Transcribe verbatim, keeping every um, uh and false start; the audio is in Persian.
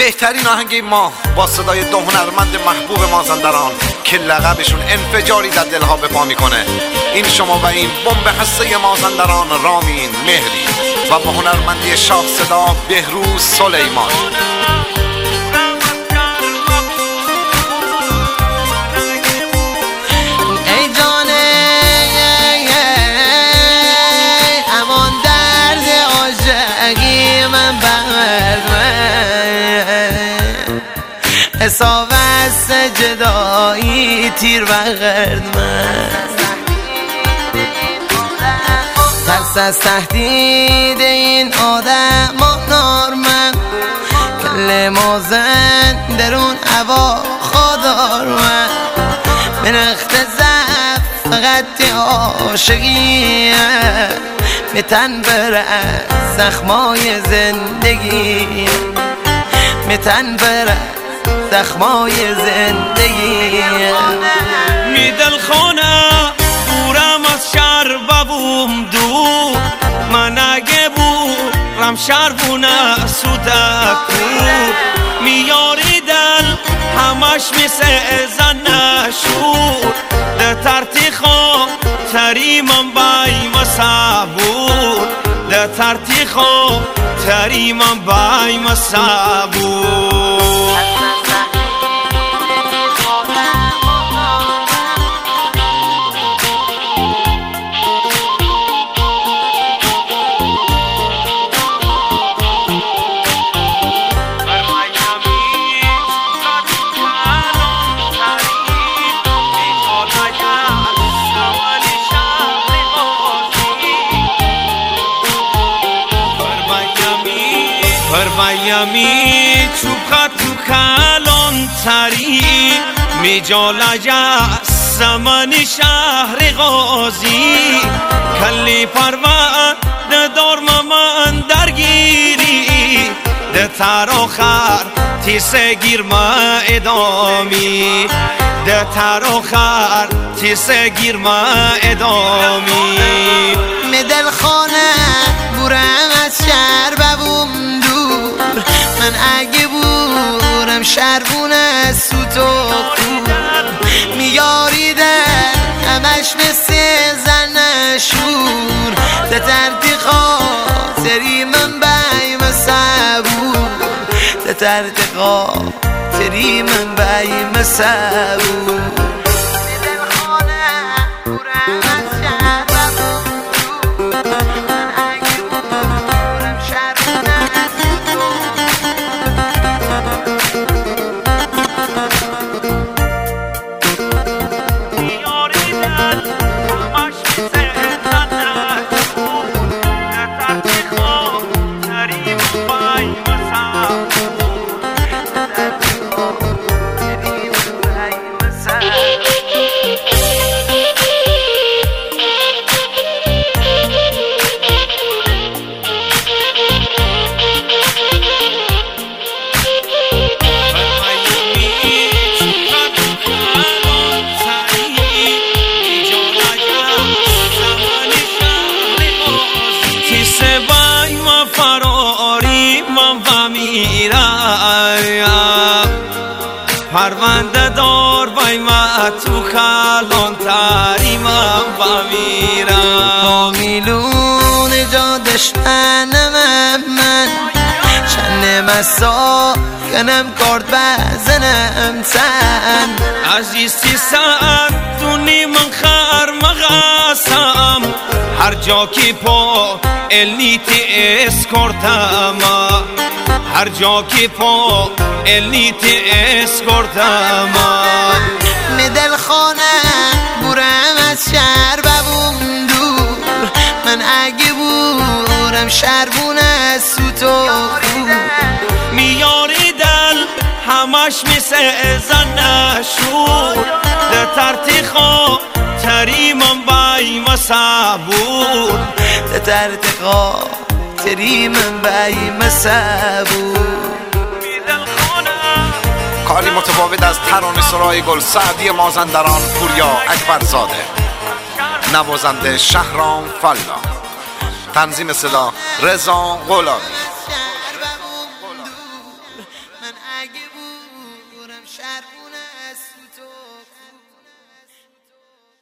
بهترین آهنگ ما با صدای دو هنرمند محبوب مازندران که لقبشون انفجاری در دلها به پا میکنه. این شما و این بمب هسته مازندران رامین مهری و با هنرمندی شاه صدا بهروز سلیمان. ای جانه امان درد عاشقی من برد من حساب است جدایی تیر بغرد من ترس از تهدید این آدم آنار من کل مازن درون هوا خودار من به نخت زف فقط عاشقی به تن برد زخمای زندگی به تن برد زخمای زندگی می دل خونه دورم از شهر ببوم دور من اگه بورم شهر بونه سودکور میاری دل همش مثل زن نشور ده ترتی خواه تری من بای مسابور ده ترتی خواه تری من بای مسابور فرمایمی چوبخا تو کلان تری می جالجه زمان شهر غازی کلی پرود ندار من درگیری ده تر آخر تیسه گیر ما ادامی ده تر آخر تیسه گیر ما ادامی می دل خانه بورم از شهر ببوم دور من اگه بورم شهربون از سوت و کور میاری در همش مثل زن نشور ده تردی خاطری من بیم صبور ده تردی خاطری من بیم صبور پرونده دار بای ما تو کلان تری من بمیرم با میلون جا دشمنم من چند مسا کنم کارد بزنم تن عزیزی سر دونی من خر مغاسم هر جا که پا النیتی اسکرتم هر جا که پا النیتی اسکرتم می دل خانه بورم از شهر ببوم دور من اگه بورم شهربون از سوت و کور میاری دل همش مثل زن نشور ده ترتی خواه تری من بای مسابور ده ترتی خواه تری من بای مسابور کاری متفاوت از ترانه سرای گل سعدی مازندران پوریا اکبرزاده، نوازنده شهرام فلا، تنظیم صدا رضا غلامی. اگه بورم شرمونه از تو